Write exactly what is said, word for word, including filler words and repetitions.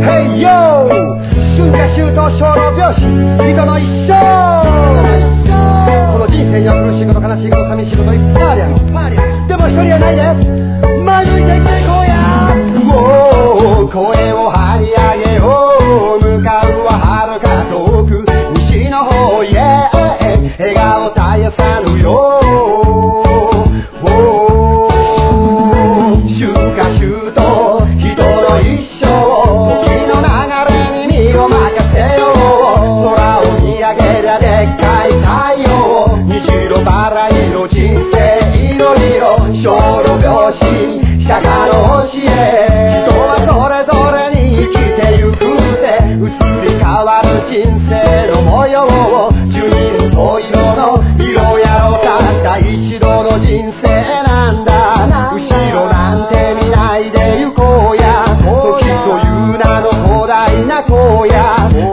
Hey yo 春夏秋冬生老病死人の一生この人生には苦しいこと悲しいこと寂しいこといっぱいありゃのでも一人やないで前向いていけいこうや声を張り上げよう向かうは遥か遠く西の方へ笑顔絶やさぬよ春夏秋冬人の一生時の流れに身を任せよう空を見上げりゃでっかい太陽虹色バラ色人生いろいろ生老病死釈迦の教え人はそれぞれに生きてゆくって移り変わる人生の模様を十人十色の色やろたった一度の人生なんだ後ろなんて見ないで行こうや時という名の広大な荒野